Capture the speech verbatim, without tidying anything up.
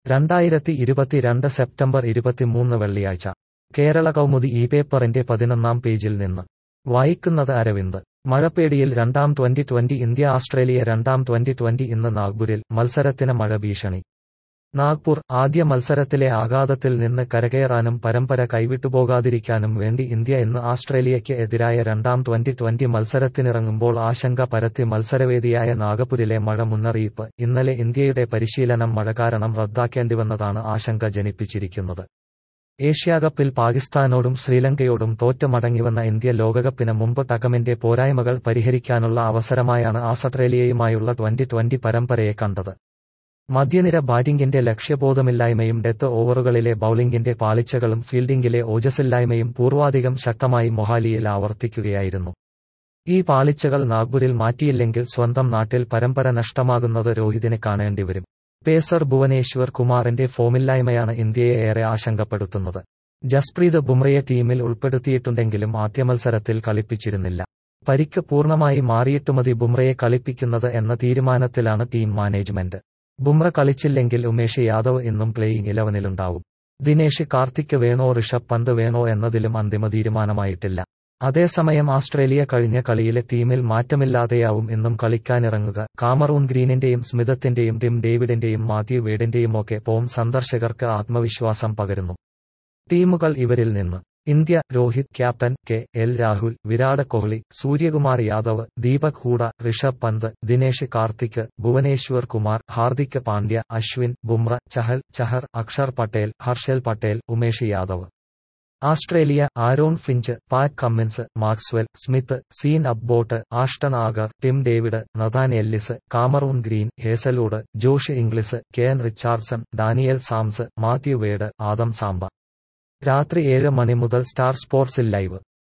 രണ്ടായിരത്തി ഇരുപത്തിരണ്ട് സെപ്റ്റംബർ ഇരുപത്തിമൂന്ന് വെള്ളിയാഴ്ച കേരള കൗമുദി ഈ പേപ്പറിന്റെ പതിനൊന്നാം പേജിൽ നിന്ന് വായിക്കുന്നത് അരവിന്ദ്. മഴപ്പേടിയിൽ രണ്ടാം ട്വന്റി ട്വന്റി ഇന്ത്യ ആസ്ട്രേലിയ രണ്ടാം ട്വന്റി ട്വന്റി ഇന്ന് നാഗ്പൂരിൽ, മത്സരത്തിന് മഴ ഭീഷണി. നാഗ്പൂർ ആദ്യ മത്സരത്തിലെ ആഘാതത്തിൽ നിന്ന് കരകയറാനും പരമ്പര കൈവിട്ടുപോകാതിരിക്കാനും വേണ്ടി ഇന്ത്യ ഇന്ന് ആസ്ട്രേലിയയ്ക്ക് എതിരായ രണ്ടാം ട്വന്റി ട്വന്റി മത്സരത്തിനിറങ്ങുമ്പോൾ ആശങ്ക പരത്തി മത്സരവേദിയായ നാഗപൂരിലെ മഴ മുന്നറിയിപ്പ്. ഇന്നലെ ഇന്ത്യയുടെ പരിശീലനം മഴ കാരണം റദ്ദാക്കേണ്ടിവന്നതാണ് ആശങ്ക ജനിപ്പിച്ചിരിക്കുന്നത്. ഏഷ്യാകപ്പിൽ പാകിസ്ഥാനോടും ശ്രീലങ്കയോടും തോറ്റ് മടങ്ങിവന്ന ഇന്ത്യ ലോകകപ്പിന് മുമ്പ് ടകമിന്റെ പോരായ്മകൾ പരിഹരിക്കാനുള്ള അവസരമായാണ് ആസ്ട്രേലിയയുമായുള്ള ട്വന്റി ട്വന്റി പരമ്പരയെ കണ്ടത്. മധ്യനിര ബാറ്റിംഗിന്റെ ലക്ഷ്യബോധമില്ലായ്മയും ഡെത്ത് ഓവറുകളിലെ ബൌളിംഗിന്റെ പാളിച്ചകളും ഫീൽഡിംഗിലെ ഓജസ്സില്ലായ്മയും പൂർവാധികം ശക്തമായി മൊഹാലിയിൽ ആവർത്തിക്കുകയായിരുന്നു. ഈ പാളിച്ചകൾ നാഗ്പൂരിൽ മാറ്റിയില്ലെങ്കിൽ സ്വന്തം നാട്ടിൽ പരമ്പര നഷ്ടമാകുന്നത് രോഹിതിന് കാണേണ്ടിവരും. പേസർ ഭുവനേശ്വർ കുമാറിന്റെ ഫോമില്ലായ്മയാണ് ഇന്ത്യയെ ഏറെ ആശങ്കപ്പെടുത്തുന്നത്. ജസ്പ്രീത് ബുംറയെ ടീമിൽ ഉൾപ്പെടുത്തിയിട്ടുണ്ടെങ്കിലും ആദ്യമത്സരത്തിൽ കളിപ്പിച്ചിരുന്നില്ല. പരിക്ക് പൂർണ്ണമായി മാറിയിട്ടുമതി ബുംറയെ കളിപ്പിക്കുന്നത് എന്ന തീരുമാനത്തിലാണ് ടീം മാനേജ്മെന്റ്. ബുംറ കളിച്ചില്ലെങ്കിൽ ഉമേഷ് യാദവ് ഇന്നും പ്ലേയിങ് ഇലവനിലുണ്ടാവും. ദിനേശ് കാർത്തിക് വേണോ ഋഷഭ് പന്ത് വേണോ എന്നതിലും അന്തിമ തീരുമാനമായിട്ടില്ല. അതേസമയം ആസ്ട്രേലിയ കഴിഞ്ഞ കളിയിലെ ടീമിൽ മാറ്റമില്ലാതെയാവും ഇന്നും കളിക്കാനിറങ്ങുക. കാമറൂൺ ഗ്രീനിന്റെയും സ്മിതത്തിന്റെയും ടിം ഡേവിഡിന്റെയും മാത്യു വേഡിന്റെയുമൊക്കെ ഫോം സന്ദർശകർക്ക് ആത്മവിശ്വാസം പകരുന്നു. ടീമുകൾ ഇവരിൽ നിന്ന്: India Rohit captain, K L Rahul, Virat Kohli, Suryakumar Yadav, Deepak Hooda, Rishabh Pant, Dinesh Karthik, Bhuvneshwar Kumar, Hardik Pandya, Ashwin, Bumrah, Chahal, Chahar, Axar Patel, Harshal Patel, Umesh Yadav. Australia: Aaron Finch, Pat Cummins, Maxwell, Smith, Sean Abbott, Ashton Agar, Tim David, Nathan Ellis, Cameron Green, Hazlewood, Josh Inglis, Ken Richardson, Daniel Sams, Matthew Wade, Adam Zampa. രാത്രി ഏഴ് മണി മുതൽ star സ്പോർട്സിൽ live.